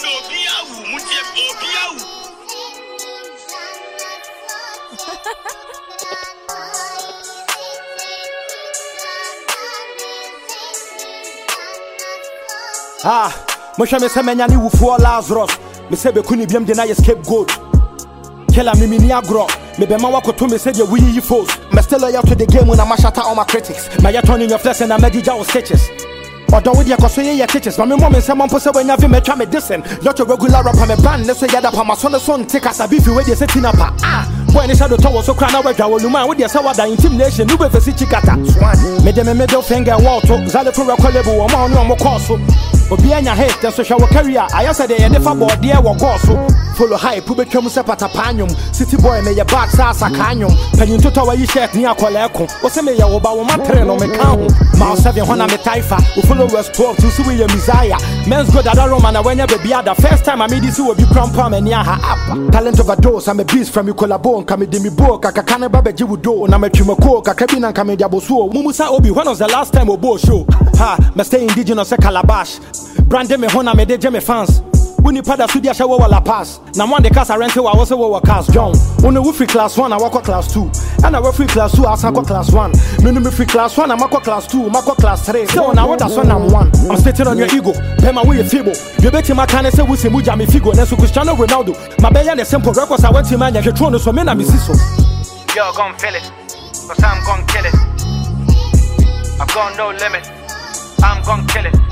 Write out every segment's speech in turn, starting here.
Mosha me se menya ni wufu Lazarus. Me se be kuni biam de na scapegoat. Kela me mini agro. Me be ma wakoto me se de wuyi foes. Me still loyal to the game when I mash out all my critics. My turn in your flesh and I made you stitches. Odo with your kosoye ya teachers. My mom and someone pose when you have me try me dissing. Not a regular rapper me brand. Let's say yada pa my son take us a beef you with your setting up. Boy ni shadow tower so crown away jawo luma with your sawa da intimidation. You be fesi chikata. Me de me middle finger wall to zale for recallable o ma no mo course. Obi anya hate then social career. I said they never board there wo go so. Follow hype ube twemu se patapanyum. City boy me ye back sa sakanyum. Penyin toto wa yi shirt ni akola eko. O se me ye wo ba wo matre no me kan ho. Ma 7 hona me taifa. O follow West 12 to see we ye Messiah. Men's good at Roma na when you baby the first time I meet this will be crampa me nia ha apa. Talent overdose I'm a beast from you collabo nka me de mi bo kaka kana baba ji wudo na me twemako kaka bi na nka me diaboso. Mumusa obi when was the last time obo show? Me stay indigenous se Calabash. Brande me hona me de me fans. Uni pada sudia shawo wala pass. Na one the cars I rented I was a cars John. Uni we free class 1 I walk class 2. And I we free class 2 I go class 1. Me no me free class 1 I go class 2, I go class 3. So now what that's one I'm 1. I'm sitting on your ego. Pema we feeble. You bet my can say we say muja me figo nesu Cristiano Ronaldo. My belly the simple records I went to man you throne so me na me siso. Yo gon' feel it. Cause I'm gon' kill it. I've got no limit. I'm gon' kill it.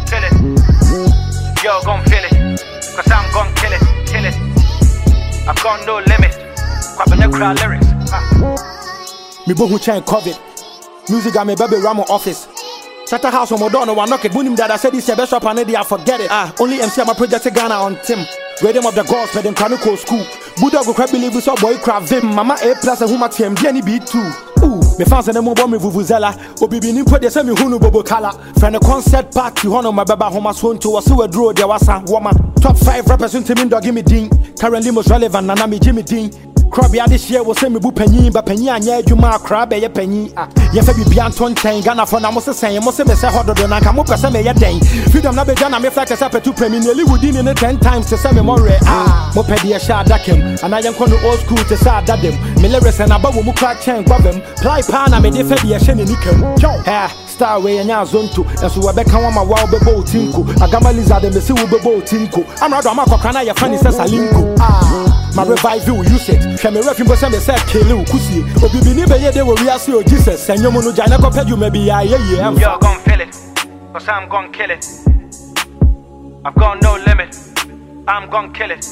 Yo gon' feel it. Cause I'm gon' kill it. I've got no limit. Quabbing the crowd lyrics. Me bo hu chain COVID. Music got me baby Ramo office. Shatter house on Modono one knock it. Bunim that I said this best rap and I forget it. Only MC my project Ghana on Tim. Rhythm of the gods for them Kaniko school. Buddha go crab believe so boy crab vim. Mama A plus and whom I team Jenny B2. Me fans and them bomb me vuvuzela. Obi bi nimpo de say me hunu bobo kala. Friend a concert party hono my baba homa so to was so draw there was a woman. Top 5 rappers into me dog give me ding. Currently most relevant na me Jimmy Ding. Crab ya this year was say me bu panyin ba panyin anya adwuma crab ye panyin. Ye fa bi Anton Chen Ghana for na mo se say mo se me say hodo do na ka mo pese me ye den. Freedom na be Ghana me flex up to premier Hollywood in 10 times to say me more mo pedi e sha dakem. And I am kono old school to say dadem. Me lyrics and abawo mu crack chain gwabem. Ply pana me de fa bi e hye ne nikem. Star way anya zonto. Enso we be kan wa ma wa be bo tinko. Agama lizard me se we be bo tinko. Amrado amakokra na ye fa ni se salinko. My revive you use it. Can me ref him say me say kill you kusi. Obi bi ni be ye de we see o Jesus. And you no jana ko pedi maybe yeah. Yo gon' feel it. Cause I'm gon' kill it. I've got no limit. I'm gon' kill it.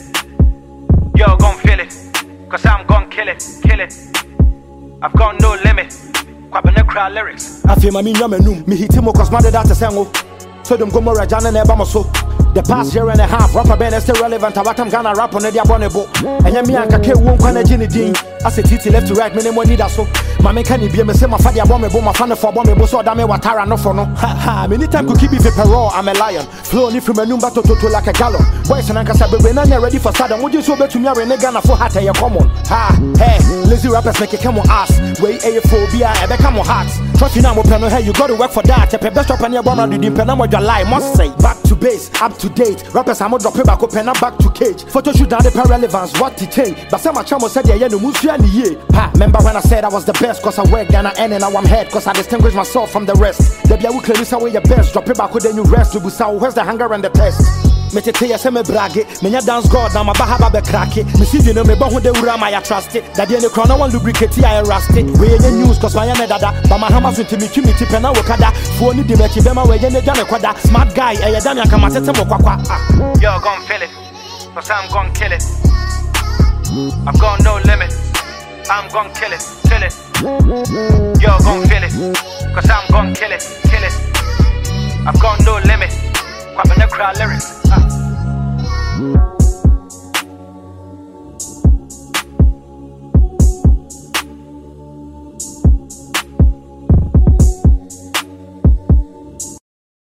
Yo gon' feel it. Cause I'm gon' kill it. I've got no limit. Quabbing the crowd lyrics. I feel my me hit him cause my data sango. So them go more jana na ba so. The past year and a half, rapper band is still relevant. I am gonna rap on the abonnable. And you me and Kake won't kind of Jenny Dean. I say TT left to right, minimum need us so. My man can be a message, my father bomb, my fan for bomb, so damn what Tara no for no. Ha many time could keep it parole. I'm a lion. Flowing from a new battle to like a gallon. Boys and Uncle Sabe, when I'm ready for Saddam, would you so bet to me and Ghana for hat a common? Hey, lazy rappers make a come on ass. Way A4BI, I become on hearts. Trophy now, hey, you got to work for that. A best up on your bomb, you didn't penam what your lie must say. Back to base, up to date. Rappers I'm drop back up and back to cage. Photo shoot down the relevance, what it change. But some chamo said yeah, no musu and ye. Remember when I said I was the best cause I work and I end and now I'm head cause I distinguish myself from the rest. The bia will clearly say your best, drop it back with then you rest to busa. Where's the hunger and the test? Me tete ya se me brage, me nya dance god na mabahaba be crack it. Me see you know me bo hu de wura ma ya trust it. That the crown one lubricate I rust it. We any news cause my na dada, but my hammer so to me tipe na wakada. For ni de me chi be ma we any jana kwada. Smart guy e ya dan aka masete mo kwakwa. Yo gon' feel it. Cause I'm gon' kill it. I've got no limit. I'm gon' kill it. Yo gon' feel it. Cause I'm gon' kill it. I've got no limit. Quabbing the crowd lyrics.